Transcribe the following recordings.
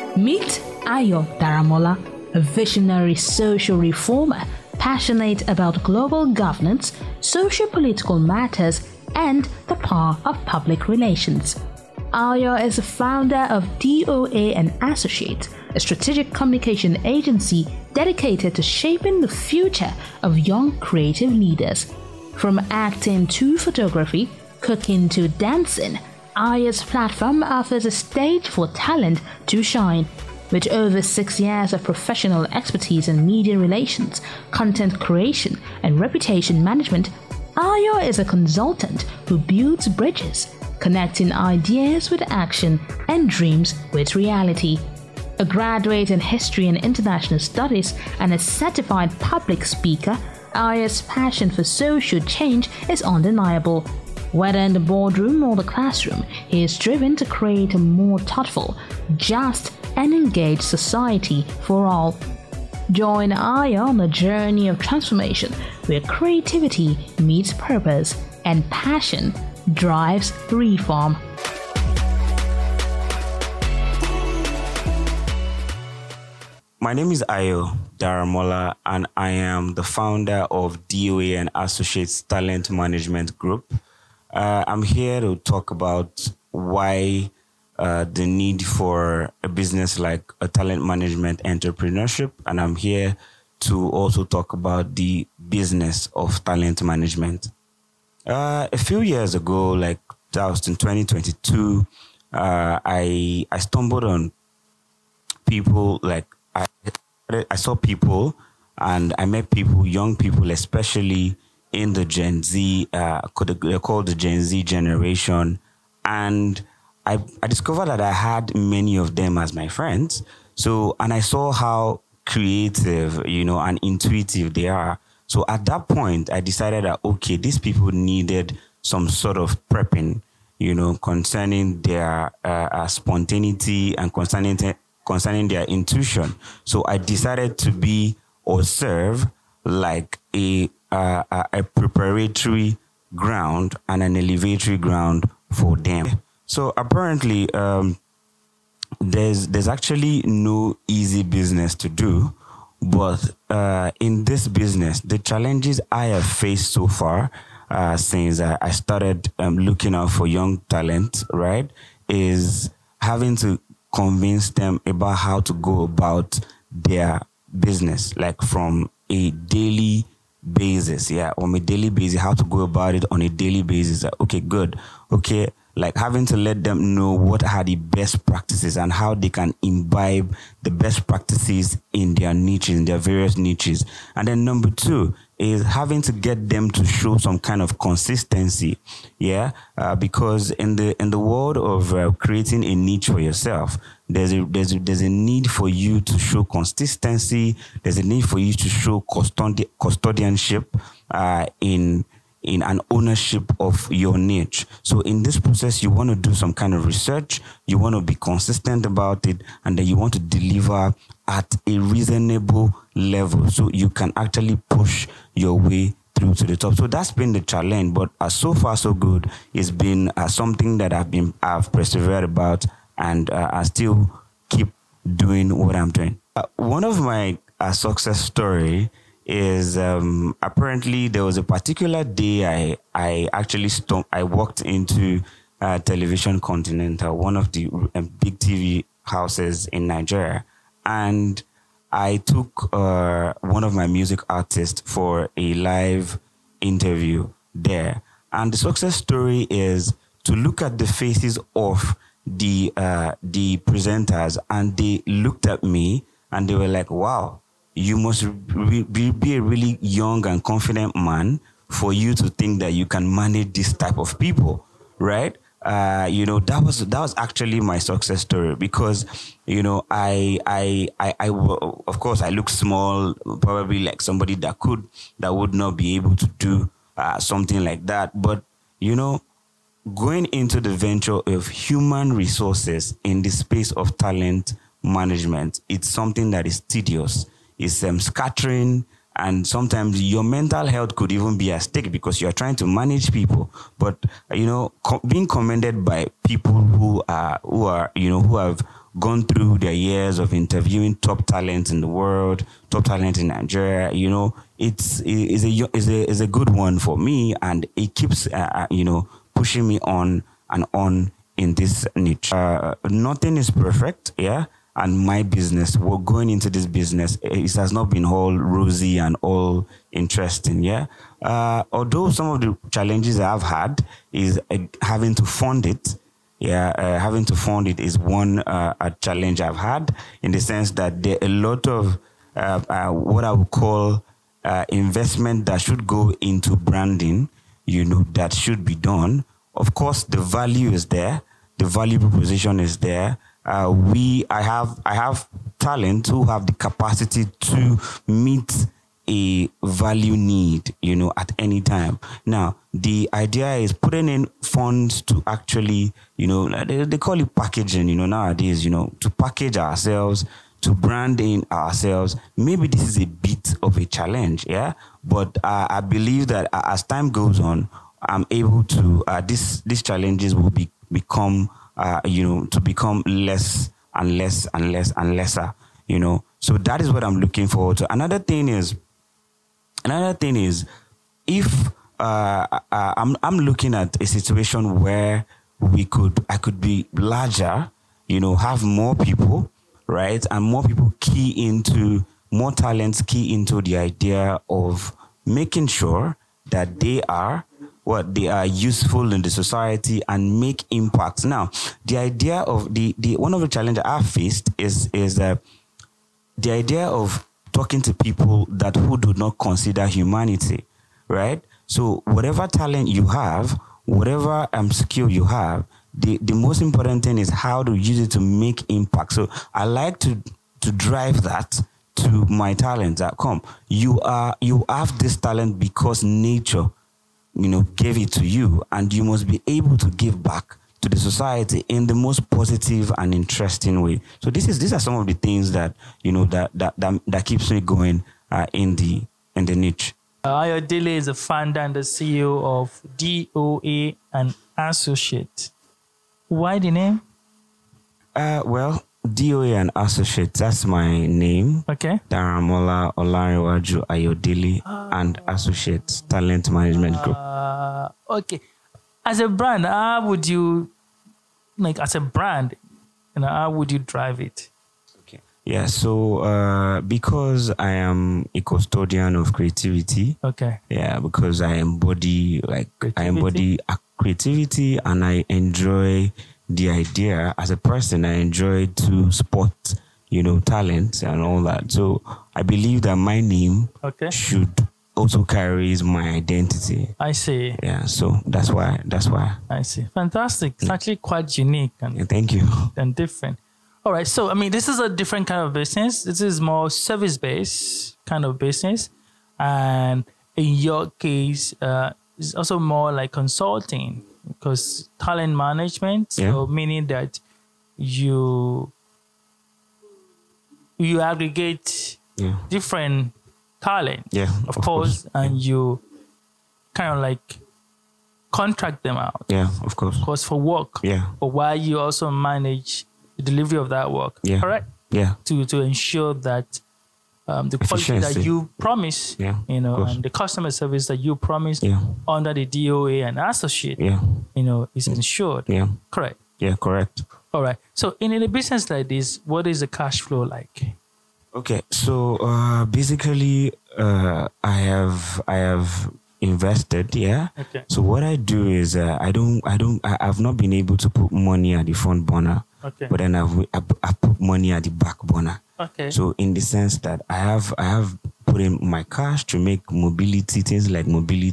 Meet Ayo Daramola, a visionary social reformer passionate about global governance, socio-political matters, and the power of public relations. Ayo is the founder of DOA and Associates, a strategic communication agency dedicated to shaping the future of young creative leaders. From acting to photography, cooking to dancing, Ayo's platform offers a stage for talent to shine. With over 6 years of professional expertise in media relations, content creation, and reputation management, Ayo is a consultant who builds bridges, connecting ideas with action and dreams with reality. A graduate in history and international studies and a certified public speaker, Ayo's passion for social change is undeniable. Whether in the boardroom or the classroom, he is driven to create a more thoughtful, just, and engaged society for all. Join Ayo on a journey of transformation where creativity meets purpose and passion drives reform. My name is Ayo Daramola, and I am the founder of DOA and Associates Talent Management Group. I'm here to talk about why the need for a business like a talent management entrepreneurship, and I'm here to also talk about the business of talent management. A few years ago, like that was in 2022, I stumbled on people like I saw people and I met people, young people, especially in the Gen Z, they're called the Gen Z generation. And I discovered that I had many of them as my friends. And I saw how creative, and intuitive they are. So at that point, I decided that, okay, these people needed some sort of prepping, concerning their spontaneity and concerning their intuition. So I decided to be or serve like a preparatory ground and an elevatory ground for them. So apparently, there's actually no easy business to do, but in this business, the challenges I have faced so far since I started looking out for young talent, right, is having to convince them about how to go about their business, like from a daily basis, on a daily basis, how to go about it on a daily basis. Okay, good. Okay, like having to let them know what are the best practices and how they can imbibe the best practices in their niches, in their various niches. And then number two is having to get them to show some kind of consistency, because in the world of creating a niche for yourself, there's a need for you to show consistency. There's a need for you to show custodianship in an ownership of your niche. So in this process, you want to do some kind of research, you want to be consistent about it, and then you want to deliver at a reasonable level so you can actually push your way through to the top. So that's been the challenge, but so far so good. It's been something that I've persevered about, and I still keep doing what I'm doing. One of my success story is apparently there was a particular day I actually I walked into Television Continental, one of the big TV houses in Nigeria, and I took one of my music artists for a live interview there. And the success story is to look at the faces of the presenters, and they looked at me and they were like, wow, you must be a really young and confident man for you to think that you can manage this type of people, right? That was actually my success story, because I of course I look small, probably like somebody that would not be able to do something like that. But going into the venture of human resources in the space of talent management, it's something that is tedious. It's scattering, and sometimes your mental health could even be at stake because you're trying to manage people. But being commended by people who have gone through their years of interviewing top talent in the world, top talent in Nigeria. It's a good one for me, and it keeps pushing me on and on in this niche. Nothing is perfect, yeah. And my business, we're going into this business, it has not been all rosy and all interesting, yeah. Although some of the challenges I've had is having to fund it. Yeah, having to fund it is one a challenge I've had, in the sense that there are a lot of what I would call investment that should go into branding, that should be done. Of course, the value is there. The value proposition is there. I have talent who have the capacity to meet a value need, at any time. Now, the idea is putting in funds to actually, they call it packaging, nowadays, to package ourselves, to brand in ourselves. Maybe this is a bit of a challenge, yeah? But I believe that as time goes on, I'm able to, these challenges will become less and less and less and lesser, So that is what I'm looking forward to. Another thing is, if I'm looking at a situation where I could be larger, have more people, right? And more people more talents key into the idea of making sure that they are useful in the society and make impacts. Now, the idea of the one of the challenges I've faced is the idea of talking to people who do not consider humanity, right? So whatever talent you have, whatever skill you have, the most important thing is how to use it to make impact. So I like to drive that to my talents that come. You have this talent because nature, gave it to you, and you must be able to give back to the society in the most positive and interesting way. So these are some of the things that that keeps me going in the niche. Ayodele is the founder and the CEO of DOA and Associates. Why the name? Well, DOA and Associates, that's my name. Okay. Daramola Olanrewaju Ayodele and Associates Talent Management Group. Okay. As a brand, how would you, how would you drive it? Okay. Yeah, so because I am a custodian of creativity. Okay. Yeah, because I embody creativity, and I enjoy the idea as a person. I enjoy to spot, talent and all that. So I believe that my name should also carries my identity. I see. Yeah, so that's why. I see. Fantastic. It's actually quite unique and thank you. And different. All right. So this is a different kind of business. This is more service-based kind of business, and in your case, it's also more like consulting, because talent management. So meaning that you aggregate different talent, of course, and you kind of contract them out. Yeah, of course. For work. Yeah. But while you also manage the delivery of that work. Yeah. Correct? Yeah. To ensure that the quality that you promise, and the customer service that you promise under the DOA and Associate, is ensured. Yeah. Correct? Yeah, correct. All right. So in a business like this, what is the cash flow like? Okay, so basically, I have invested. Yeah. Okay. So what I do is I've not been able to put money at the front burner. Okay. But then I put money at the back burner. Okay. So in the sense that I have put in my cash to make mobility, things like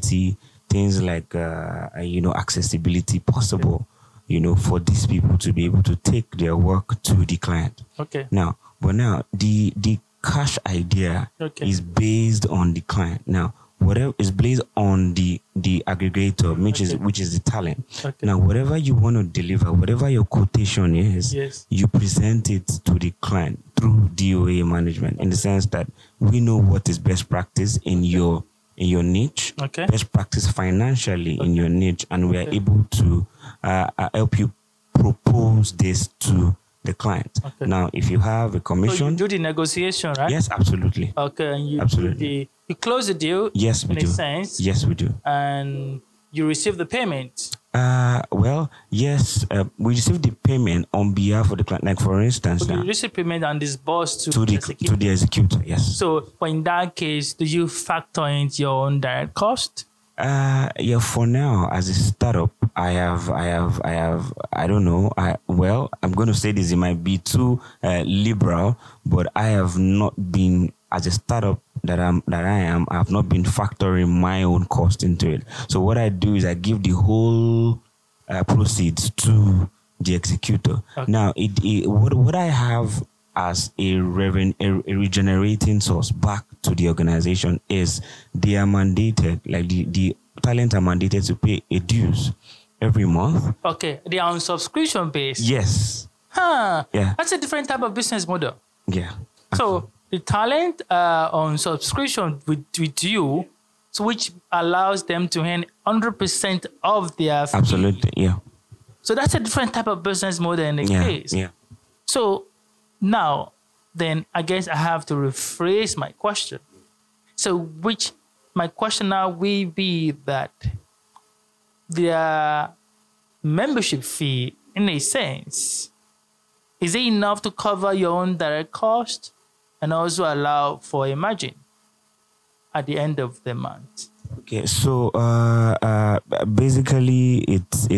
accessibility possible. For these people to be able to take their work to the client. Okay. Now the cash idea is based on the client. Now, whatever is based on the aggregator, which is the talent. Okay. Now, whatever you want to deliver, whatever your quotation is, you present it to the client through DOA management, in the sense that we know what is best practice in your niche, best practice financially in your niche, and we are able to help you propose this to the client. Okay. Now, if you have a So commission, you do the negotiation, right? yes, absolutely. Okay, and you Absolutely. you close the deal. Yes, we in do. a sense. Yes, we do. And you receive the payment. Well, yes, we receive the payment on behalf of the client. Like for instance, So now, you receive payment and disburse to to executive. the executor. Yes. So, but in that case, do you factor in your own direct cost? Yeah. For now, as a startup, I don't know. I'm going to say this. It might be too liberal, but I have not been, as a startup that I am. I have not been factoring my own cost into it. So what I do is I give the whole proceeds to the executor. Okay. Now, what I have as a regenerating source back to the organization is they are mandated, like the talent are mandated to pay a dues every month. Okay, they are on subscription base. Yes. Huh. Yeah. That's a different type of business model. Yeah. So the talent are on subscription with you, so which allows them to earn 100% of their fee. Absolutely. Yeah. So that's a different type of business model in the Yeah. case. Yeah. So now, then I guess I have to rephrase my question. So my question now will be that their membership fee, in a sense, is it enough to cover your own direct cost and also allow for a margin at the end of the month? Okay, so basically it's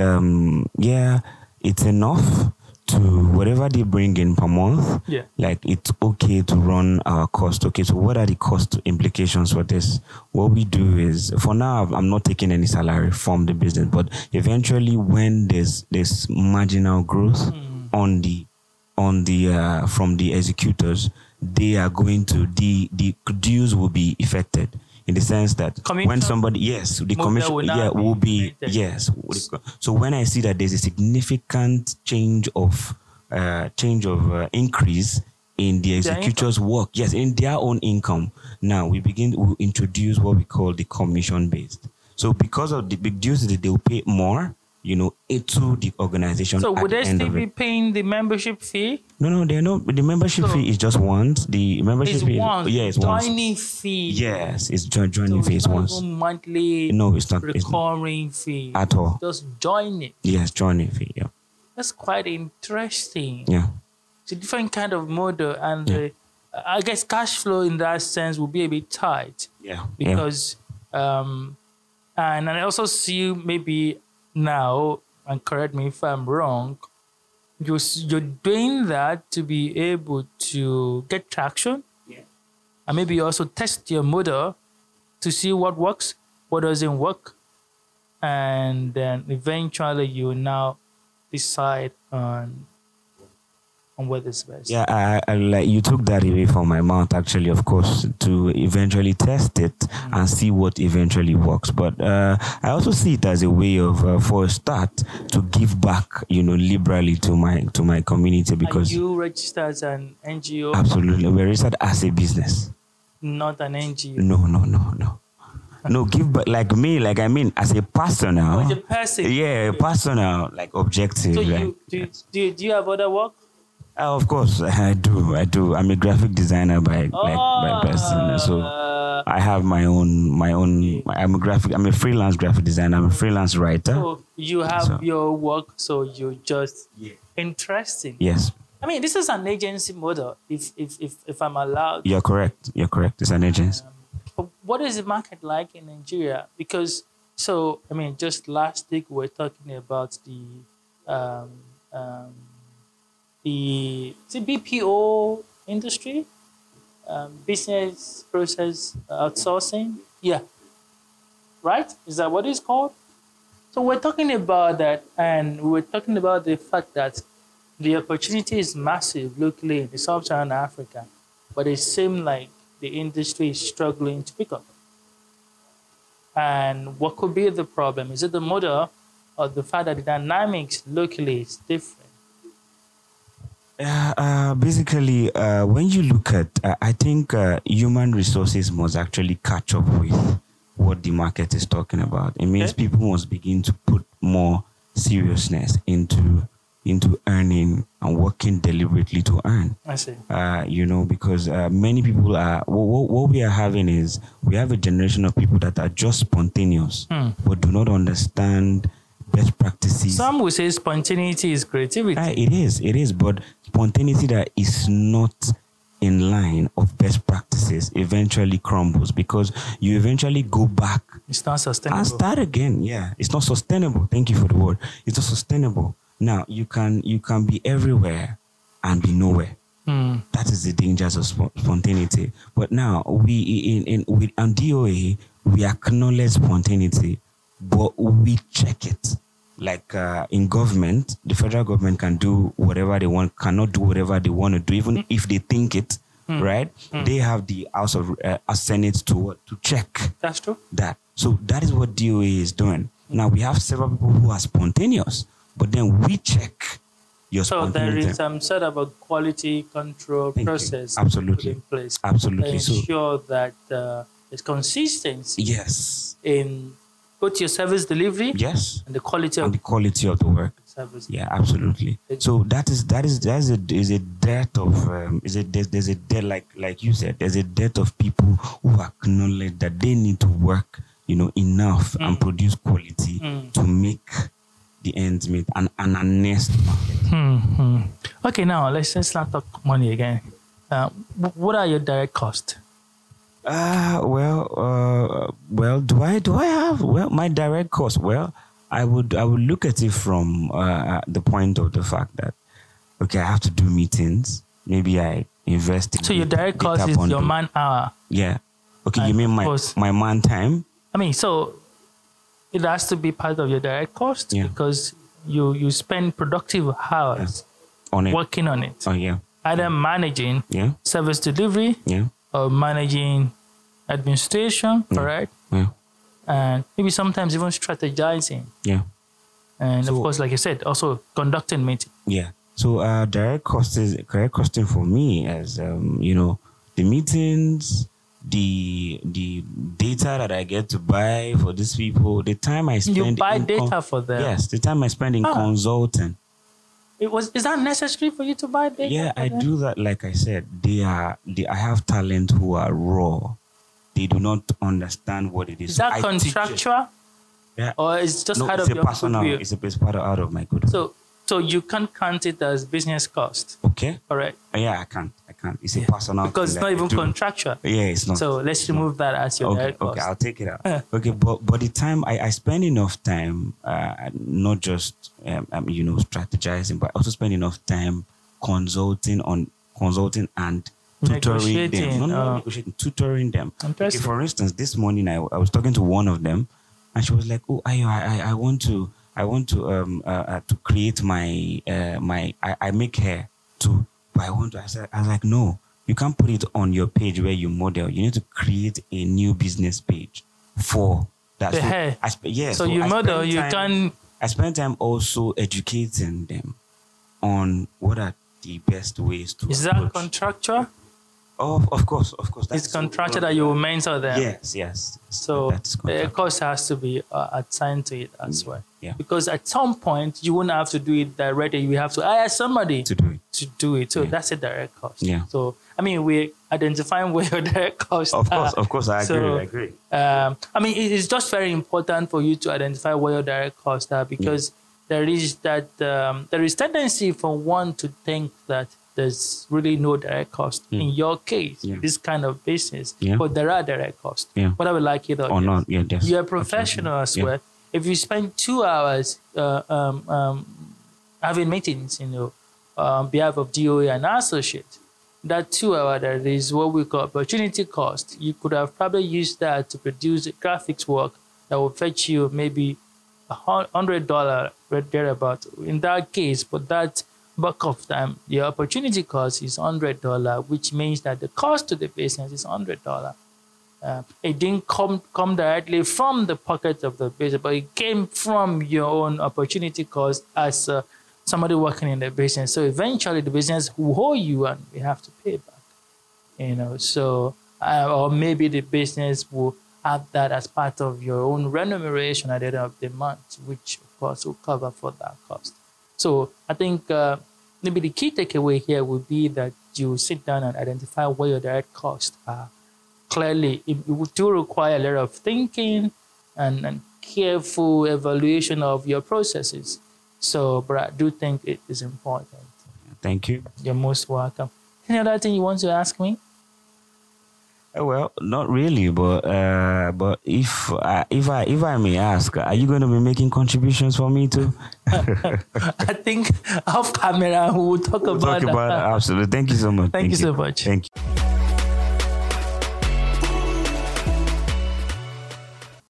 enough to whatever they bring in per month. Yeah. Like it's okay to run our cost. Okay, so what are the cost implications for this? What we do is, for now, I'm not taking any salary from the business, but eventually when there's marginal growth on the from the executors, they are going to the dues will be affected. In the sense that Commission when somebody, yes, the model commission, will now will be be, affected. yes. So when I see that there's a significant change of increase in the executors' work, yes, in their own income, now we introduce what we call the commission based. So because of the big dues, they will pay more, into the organization. So at would the they end still of be it. paying the membership fee? No, they're not. The membership So fee is just once. The membership It's fee, once. it's once. Joining fee. Yes, it's joining So fee it's is not once. even monthly No, it's not. It's not recurring fee. at all. Just join it. Yes, joining fee. Yeah, That's quite interesting. yeah. It's a different kind of model, and Yeah. I guess cash flow in that sense will be a bit tight Yeah. because, and I also see maybe now, and correct me if I'm wrong, you're doing that to be able to get traction, and maybe also test your model to see what works, what doesn't work, and then eventually you now decide on what is best. Yeah, I like you took that away from my mouth. Actually, of course, to eventually test it and see what eventually works. But I also see it as a way of, for a start, to give back, liberally to my community, Are because you registered as an NGO, absolutely we're registered as a business. not an NGO? No. No, give back like me, like I mean, as a personal. As a person. Yeah, personal, like objective. So like, do you have other work? of course, I do. I'm a graphic designer by person. So I have my own. I'm a freelance graphic designer. I'm a freelance writer. So you have your work, so you just interesting. Yes, I mean, this is an agency model. If I'm allowed. you're correct. It's an agency. But what is the market like in Nigeria? Because just last week we were talking about the BPO industry, business process outsourcing. Yeah. Right? Is that what it's called? So we're talking about that, and we're talking about the fact that the opportunity is massive locally in Sub-Saharan Africa, but it seems like the industry is struggling to pick up. And what could be the problem? Is it the model or the fact that the dynamics locally is different? Basically, when you look at, I think human resources must actually catch up with what the market is talking about. It means people must begin to put more seriousness into earning and working working deliberately to earn. I see. Because many people are, what we are having is, we have a generation of people that are just spontaneous, but do not understand best practices. Some will say spontaneity is creativity. It is, but spontaneity that is not in line of best practices eventually crumbles, because you eventually go back. It's not sustainable. And start again. Yeah, it's not sustainable. Thank you for the word. It's not sustainable. Now you can be everywhere and be nowhere. That is the dangers of spontaneity. But now on DOA, we acknowledge spontaneity, but we check it. Like in government, the federal government can do whatever they want, cannot do whatever they want to do, even if they think it, right? They have the House of Senate to check. That's true. That. So that is what DOA is doing. Now we have several people who are spontaneous, but then we check your spontaneity. So there is some sort of a quality control process absolutely put in place. Absolutely. To ensure that there's consistency. Yes. In both your service delivery, yes, and the quality of the work. Service. Yeah, absolutely. So there's a dearth of there's a dearth, like you said, there's a dearth of people who acknowledge that they need to work, enough and produce quality to make the ends meet and honest market. Okay, now let's not talk money again. What are your direct costs? Do I have my direct cost? Well, I would look at it from the point of the fact that, okay, I have to do meetings. Maybe I invest in. So your direct cost is your man hour. Yeah. Okay, you mean my man time? I mean, so it has to be part of your direct cost because you spend productive hours on it, working on it. Oh yeah. Either managing service delivery or managing administration, correct? Yeah. And maybe sometimes even strategizing. Yeah. And of course, like you said, also conducting meetings. Yeah. So direct costing for me as the meetings, the data that I get to buy for these people, the time I spend. You buy data for them. Yes, the time I spend in consulting. Is that necessary for you to buy data? Yeah, I do that. Like I said, I have talent who are raw. They do not understand what it is. Is that contractual? Yeah. Or it's just out of your goodwill? It's part out of my goodwill. So you can't count it as business cost. Okay. All right. Yeah, I can't. It's a personal. Because it's not even contractual. Yeah, it's not. So let's remove that as your direct cost. Okay, I'll take it out. Okay, but the time I spend enough time, not just strategizing, but also spend enough time consulting and tutoring them. Negotiating, tutoring them. Okay, for instance, this morning I was talking to one of them, and she was like, "Oh, I want to create my I make hair too, but I was like, no, you can't put it on your page where you model. You need to create a new business page for that. The hair. So you model. You can. I spend time also educating them on what are the best ways to. Is that contractual? Oh, of course. It's contractual that you will mentor them. Yes. So the cost has to be assigned to it as well. Yeah. Because at some point you won't have to do it directly. You have to hire somebody to do it. So that's a direct cost. Yeah. So I mean, we're identifying where your direct costs are. Of course, I agree. I mean, it is just very important for you to identify where your direct costs are because there is tendency for one to think that there's really no direct cost. In your case, this kind of business, but there are direct costs. Whether we like it or not, you're a professional as well. If you spend 2 hours having meetings, on behalf of DOA and associates, that 2 hour that is what we call opportunity cost. You could have probably used that to produce graphics work that will fetch you maybe $100 right thereabout. In that case, for that bulk of time, the opportunity cost is $100, which means that the cost to the business is $100. It didn't come directly from the pocket of the business, but it came from your own opportunity cost as somebody working in the business. So eventually the business will owe you and we have to pay back. So or maybe the business will have that as part of your own remuneration at the end of the month, which of course will cover for that cost. So I think maybe the key takeaway here would be that you sit down and identify what your direct costs are. Clearly, it do require a lot of thinking and careful evaluation of your processes. So, but I do think it is important. Thank you. You're most welcome. Any other thing you want to ask me? Well, not really, but if I may ask, are you going to be making contributions for me too? I think off camera we'll talk about that. Absolutely. Thank you so much. Thank you so much. Thank you.